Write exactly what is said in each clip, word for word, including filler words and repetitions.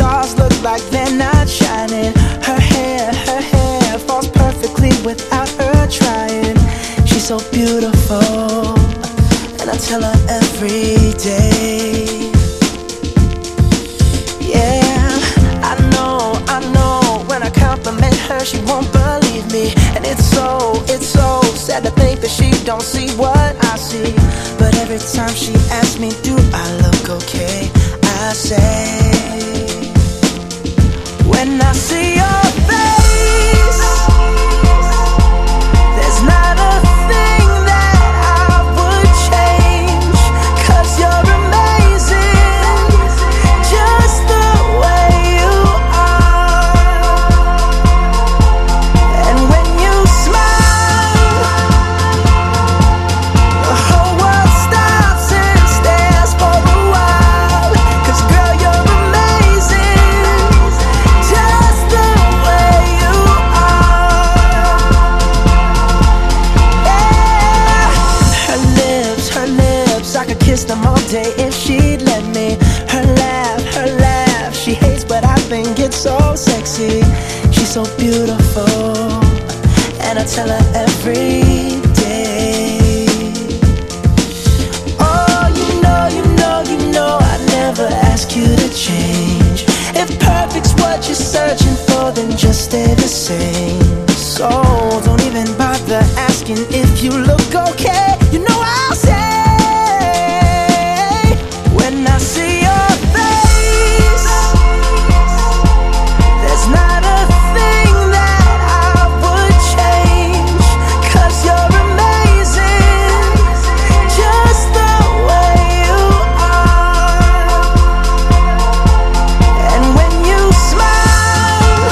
stars look like they're not shining. Her hair, her hair falls perfectly without her trying. She's so beautiful, and I tell her every day. Yeah, I know, I know, when I compliment her she won't believe me. And it's so, it's so sad to think that she don't see what I see. But every time she asks me, do I look okay, I say, when I see your face, there's not a thing that I would change. 'Cause you're amazing, just the way you are. And when you smile, the whole world stops and stares for a while. 'Cause girl, you're amazing, just the way you are. Yeah. Her lips, her lips, I could kiss them all day if she'd let me. Her laugh, her laugh, she hates but I think it's so sexy. She's so beautiful, and I tell her every day. Oh, you know, you know, you know I'd never ask you to change. If perfect's what you're searching for, then just stay the same. So don't even bother asking if you look okay. You know I'll say, when I see your face, there's not a thing that I would change. 'Cause you're amazing, just the way you are. And when you smile,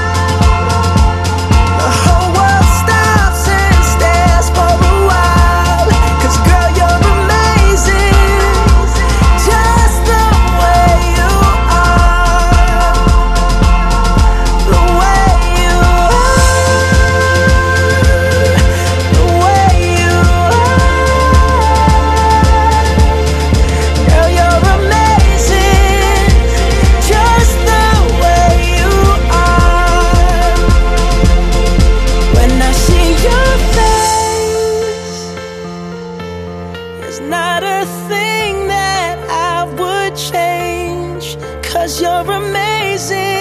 the whole world stops and stares for a while. 'Cause girl, you're amazing, just the way you are. The way you are, the way you are. Girl, you're amazing, just the way you are. When I see your face, there's not a thing that I would change. 'Cause you're amazing,